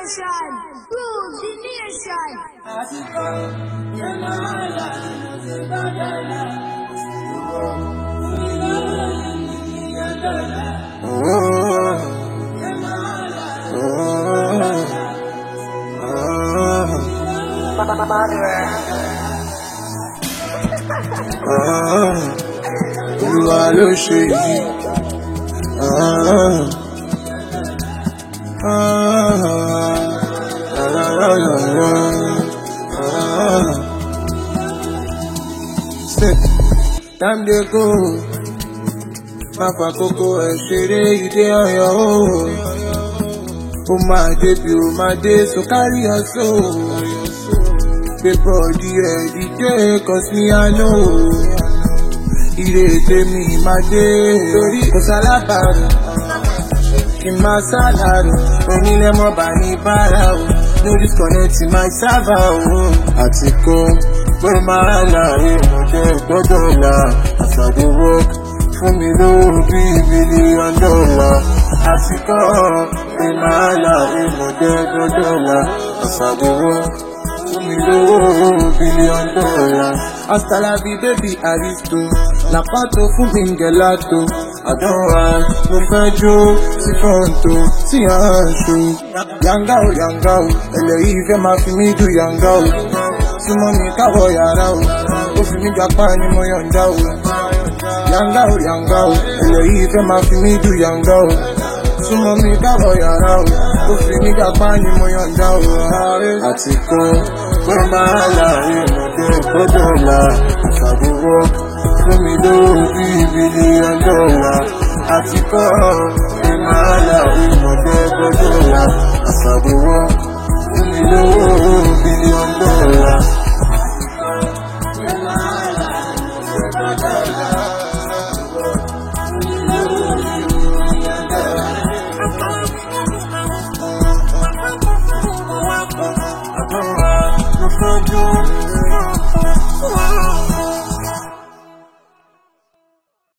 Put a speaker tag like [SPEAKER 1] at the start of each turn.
[SPEAKER 1] nation, rule the nation.
[SPEAKER 2] Olúwa ló ṣe yìí. Time dey go, má fàkókò ẹ̀ ṣeré, you dey on your own. Ó máa débi ó máa dé, so carry your soul. Gbé bọ́ọ̀dì ẹ̀ dìde, cause me I know. Ire tèmi máa dé, torí kò sálábàárò. Kí n máa sálárò, onílẹ̀ mọ́ bá ní bára o. No disconnect my server o. Àti kó pé máa láàyè mo jẹ́ gbọ́dọ̀ là. As I dey work, fún mi lówó bí $1 billion. Àti kó pé máa láàyè mo jẹ́ gbọ́dọ̀ là. As I dey work, fún mi lówó $1 billion. Hasta la vie baby aristo. La pato fún mi gelato. I don't want no fẹ́ jó sí fronto sí àṣù. Yanga o, ẹlẹ́yìí fẹ́ máa fi mí dù yanga o. Súnmọ́ mi káwọ̀ yàrá o, ó fi mí japa ni mo yọ̀ǹda o. Yanga o, ẹlẹ́yìí fẹ́ máa fi mí dù yanga o. Súnmọ́ mi káwọ̀ yàrá o, ó fi mí japa ni mo yọ̀ǹda o. Àti kó pé máa láàrin ọmọdé gbọ́dọ̀ là. Àṣàdúró fún mi lówó bí $1 billion. Àti kó pé máa láàrin ọmọdé gbọ́dọ̀ là. Àṣàdúró fún mi lówó $1 billion. I don't want no fun.